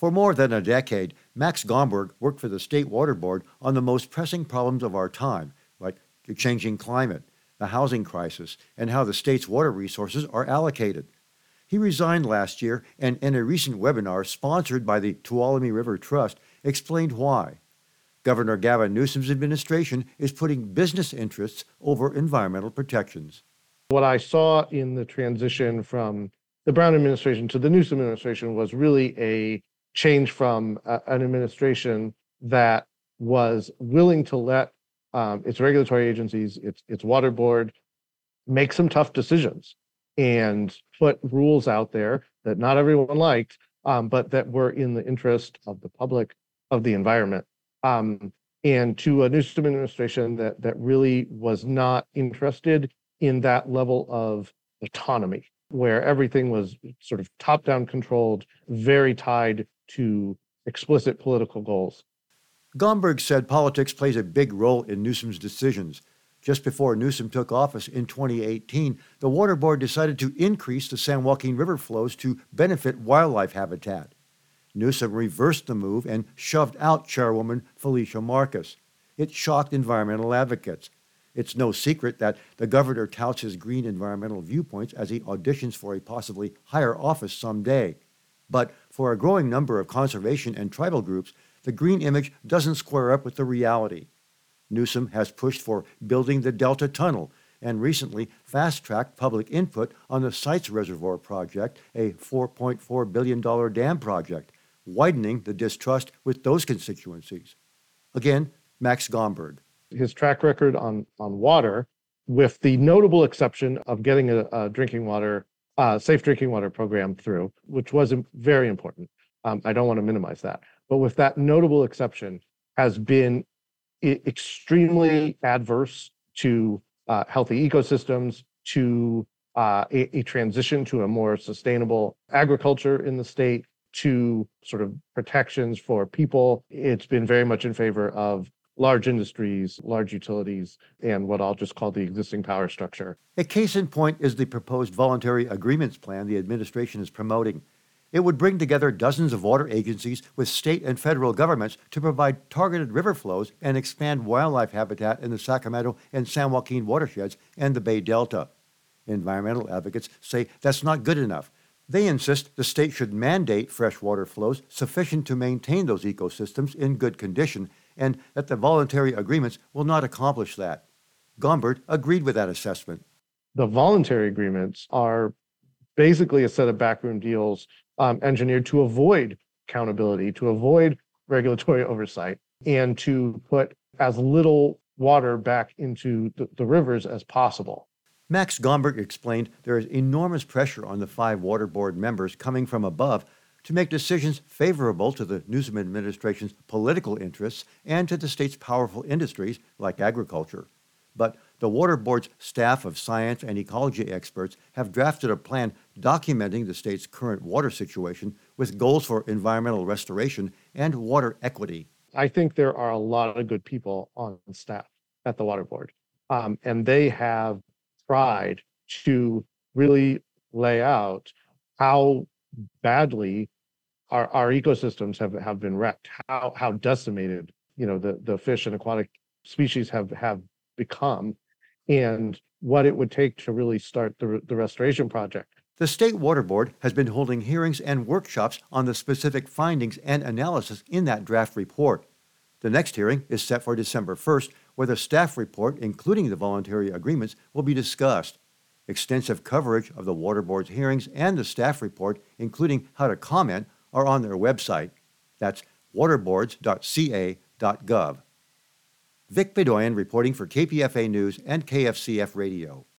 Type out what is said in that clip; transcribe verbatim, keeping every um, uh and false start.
For more than a decade, Max Gomberg worked for the State Water Board on the most pressing problems of our time, like the changing climate, the housing crisis, and how the state's water resources are allocated. He resigned last year and in a recent webinar sponsored by the Tuolumne River Trust explained why. Governor Gavin Newsom's administration is putting business interests over environmental protections. What I saw in the transition from the Brown administration to the Newsom administration was really a change from uh, an administration that was willing to let um, its regulatory agencies, its, its water board, make some tough decisions and put rules out there that not everyone liked, um, but that were in the interest of the public, of the environment. Um, and to a Newsom administration that that really was not interested in that level of autonomy, where everything was sort of top-down controlled, very tied to explicit political goals. Gomberg said politics plays a big role in Newsom's decisions. Just before Newsom took office in twenty eighteen, the Water Board decided to increase the San Joaquin River flows to benefit wildlife habitat. Newsom reversed the move and shoved out Chairwoman Felicia Marcus. It shocked environmental advocates. It's no secret that the governor touts his green environmental viewpoints as he auditions for a possibly higher office someday. But for a growing number of conservation and tribal groups, the green image doesn't square up with the reality. Newsom has pushed for building the Delta Tunnel and recently fast-tracked public input on the Sites Reservoir Project, a four point four billion dollars dam project, widening the distrust with those constituencies. Again, Max Gomberg. His track record on, on water, with the notable exception of getting a, a drinking water, uh, safe drinking water program through, which was very important. Um, I don't want to minimize that. But with that notable exception, has been I- extremely adverse to uh, healthy ecosystems, to uh, a, a transition to a more sustainable agriculture in the state, to sort of protections for people. It's been very much in favor of large industries, large utilities, and what I'll just call the existing power structure. A case in point is the proposed voluntary agreements plan the administration is promoting. It would bring together dozens of water agencies with state and federal governments to provide targeted river flows and expand wildlife habitat in the Sacramento and San Joaquin watersheds and the Bay Delta. Environmental advocates say that's not good enough. They insist the state should mandate freshwater flows sufficient to maintain those ecosystems in good condition, and that the voluntary agreements will not accomplish that. Gomberg agreed with that assessment. The voluntary agreements are basically a set of backroom deals um, engineered to avoid accountability, to avoid regulatory oversight, and to put as little water back into the, the rivers as possible. Max Gomberg explained there is enormous pressure on the five water board members coming from above to make decisions favorable to the Newsom administration's political interests and to the state's powerful industries like agriculture. But the water board's staff of science and ecology experts have drafted a plan documenting the state's current water situation with goals for environmental restoration and water equity. I think there are a lot of good people on staff at the water board, um, and they have tried to really lay out how badly our, our ecosystems have, have been wrecked, how how decimated, you know, the, the fish and aquatic species have, have become, and what it would take to really start the, the restoration project. The State Water Board has been holding hearings and workshops on the specific findings and analysis in that draft report. The next hearing is set for December first, where the staff report, including the voluntary agreements, will be discussed. Extensive coverage of the Water Board's hearings and the staff report, including how to comment, are on their website. That's waterboards dot c a dot gov. Vic Bedoyan reporting for K P F A News and K F C F Radio.